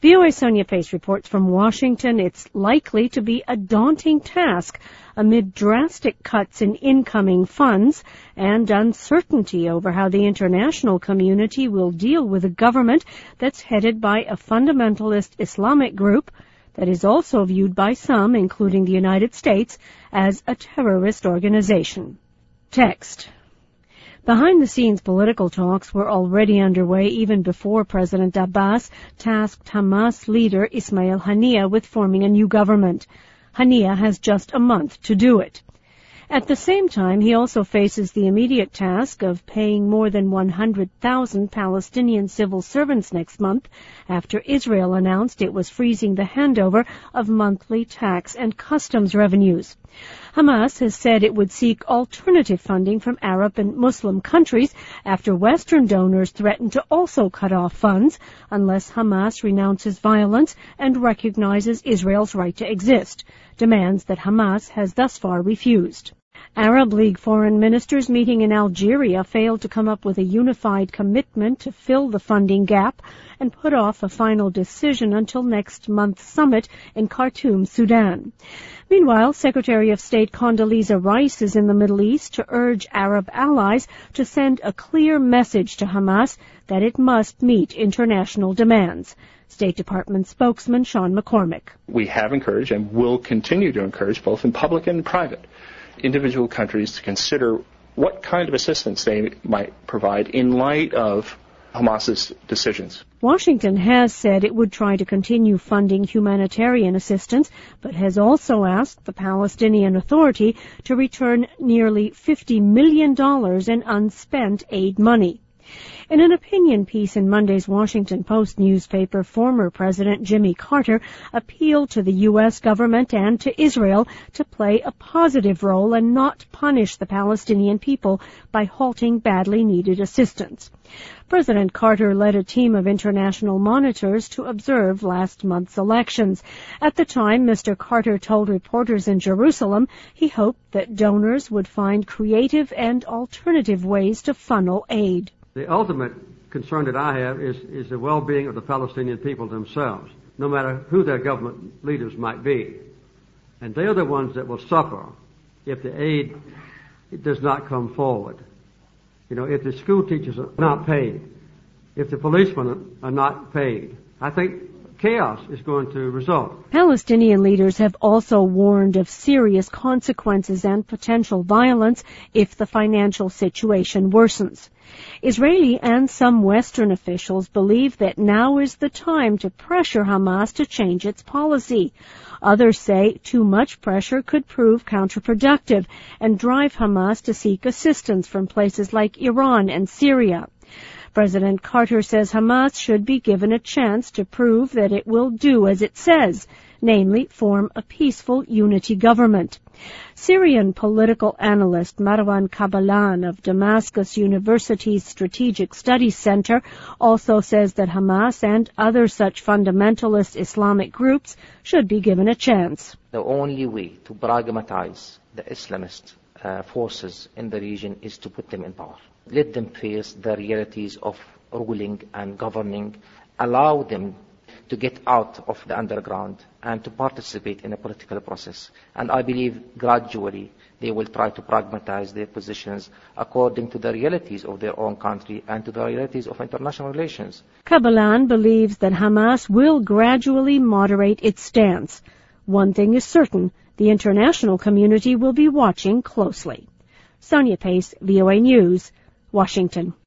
VOA Sonia Pace reports from Washington it's likely to be a daunting task amid drastic cuts in incoming funds and uncertainty over how the international community will deal with a government that's headed by a fundamentalist Islamic group that is also viewed by some, including the United States, as a terrorist organization. Text. Behind-the-scenes political talks were already underway even before President Abbas tasked Hamas leader Ismail Haniyeh with forming a new government. Haniyeh has just a month to do it. At the same time, he also faces the immediate task of paying more than 100,000 Palestinian civil servants next month after Israel announced it was freezing the handover of monthly tax and customs revenues. Hamas has said it would seek alternative funding from Arab and Muslim countries after Western donors threatened to also cut off funds unless Hamas renounces violence and recognizes Israel's right to exist, demands that Hamas has thus far refused. Arab League foreign ministers meeting in Algeria failed to come up with a unified commitment to fill the funding gap and put off a final decision until next month's summit in Khartoum, Sudan. Meanwhile, Secretary of State Condoleezza Rice is in the Middle East to urge Arab allies to send a clear message to Hamas that it must meet international demands. State Department spokesman Sean McCormick. We have encouraged and will continue to encourage, both in public and private, individual countries to consider what kind of assistance they might provide in light of Hamas's decisions. Washington has said it would try to continue funding humanitarian assistance, but has also asked the Palestinian Authority to return nearly $50 million in unspent aid money. In an opinion piece in Monday's Washington Post newspaper, former President Jimmy Carter appealed to the U.S. government and to Israel to play a positive role and not punish the Palestinian people by halting badly needed assistance. President Carter led a team of international monitors to observe last month's elections. At the time, Mr. Carter told reporters in Jerusalem he hoped that donors would find creative and alternative ways to funnel aid. The ultimate concern that I have is the well-being of the Palestinian people themselves, no matter who their government leaders might be. And they are the ones that will suffer if the aid does not come forward. You know, if the school teachers are not paid, if the policemen are not paid, I think chaos is going to result. Palestinian leaders have also warned of serious consequences and potential violence if the financial situation worsens. Israeli and some Western officials believe that now is the time to pressure Hamas to change its policy. Others say too much pressure could prove counterproductive and drive Hamas to seek assistance from places like Iran and Syria. President Carter says Hamas should be given a chance to prove that it will do as it says, namely form a peaceful unity government. Syrian political analyst Marwan Kabalan of Damascus University's Strategic Studies Center also says that Hamas and other such fundamentalist Islamic groups should be given a chance. The only way to pragmatize the Islamist forces in the region is to put them in power. Let them face the realities of ruling and governing. Allow them to get out of the underground and to participate in a political process. And I believe gradually they will try to pragmatize their positions according to the realities of their own country and to the realities of international relations. Kabalan believes that Hamas will gradually moderate its stance. One thing is certain, the international community will be watching closely. Sonia Pace, VOA News, Washington.